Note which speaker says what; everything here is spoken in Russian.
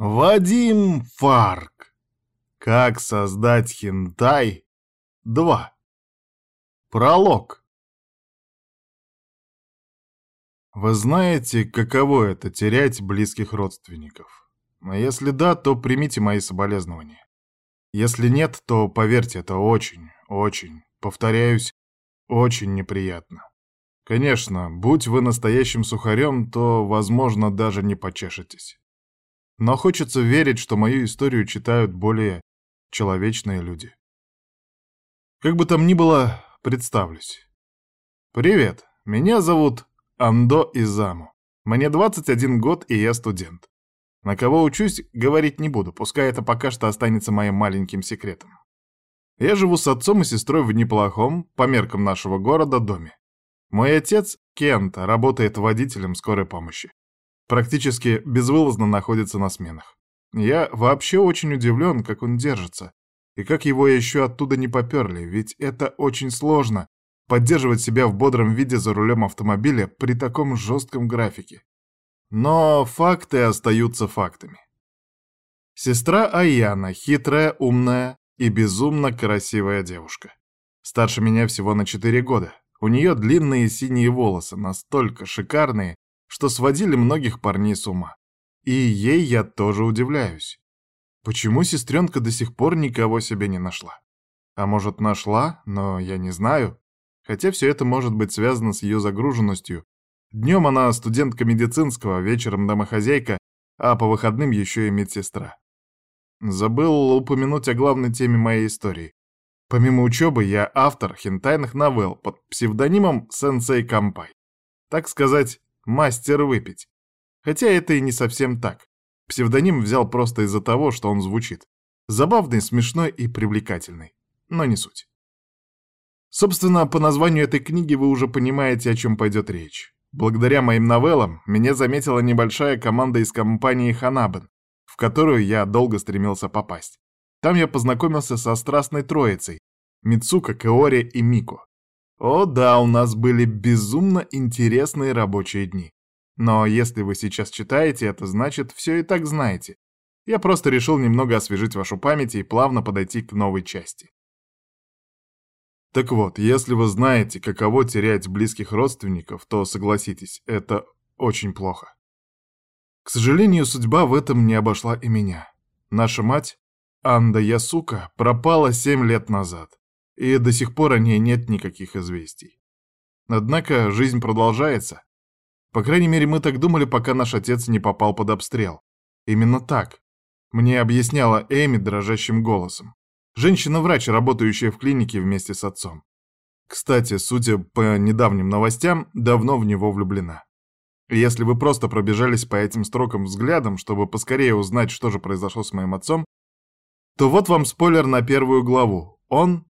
Speaker 1: Вадим Фарк. Как создать хентай 2. Пролог. Вы знаете, каково это — терять близких родственников? А если да, то примите мои соболезнования. Если нет, то поверьте, это очень, повторяюсь, очень неприятно. Конечно, будь вы настоящим сухарем, то, возможно, даже не почешетесь. Но хочется верить, что мою историю читают более человечные люди. Как бы там ни было, представлюсь. Привет, меня зовут Андо Изаму. Мне 21 год, и я студент. На кого учусь, говорить не буду, пускай это пока что останется моим маленьким секретом. Я живу с отцом и сестрой в неплохом, по меркам нашего города, доме. Мой отец, Кента, работает водителем скорой помощи. Практически безвылазно находится на сменах. Я вообще очень удивлен, как он держится, и как его еще оттуда не поперли, ведь это очень сложно — поддерживать себя в бодром виде за рулем автомобиля при таком жестком графике. Но факты остаются фактами. Сестра Аяна — хитрая, умная и безумно красивая девушка. Старше меня всего на 4 года. У нее длинные синие волосы, настолько шикарные, что сводили многих парней с ума. И ей я тоже удивляюсь. Почему сестренка до сих пор никого себе не нашла? А может, нашла, но я не знаю. Хотя все это может быть связано с ее загруженностью. Днем она студентка медицинского, вечером домохозяйка, а по выходным еще и медсестра. Забыл упомянуть о главной теме моей истории. Помимо учебы, я автор хентайных новелл под псевдонимом Сенсей Кампай. Так сказать, мастер выпить. Хотя это и не совсем так. Псевдоним взял просто из-за того, что он звучит. Забавный, смешной и привлекательный. Но не суть. Собственно, по названию этой книги вы уже понимаете, о чем пойдет речь. Благодаря моим новеллам меня заметила небольшая команда из компании Ханабен, в которую я долго стремился попасть. Там я познакомился со страстной троицей — Мицука, Каори и Мико. О да, у нас были безумно интересные рабочие дни. Но если вы сейчас читаете, это значит, все и так знаете. Я просто решил немного освежить вашу память и плавно подойти к новой части. Так вот, если вы знаете, каково терять близких родственников, то согласитесь, это очень плохо. К сожалению, судьба в этом не обошла и меня. Наша мать, Анда Ясука, пропала 7 лет назад, и до сих пор о ней нет никаких известий. Однако жизнь продолжается. По крайней мере, мы так думали, пока наш отец не попал под обстрел. Именно так. Мне объясняла Эми дрожащим голосом. Женщина-врач, работающая в клинике вместе с отцом. Кстати, судя по недавним новостям, давно в него влюблена. Если вы просто пробежались по этим строкам взглядом, чтобы поскорее узнать, что же произошло с моим отцом, то вот вам спойлер на первую главу. Он